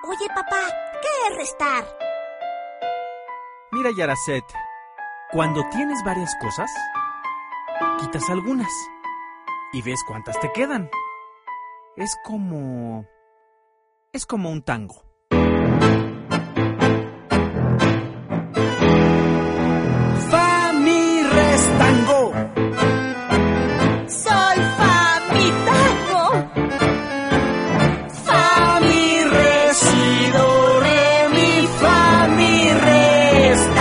Oye, papá, ¿qué es restar? Mira, Yaracet, cuando tienes varias cosas, quitas algunas y ves cuántas te quedan. Es como un tango.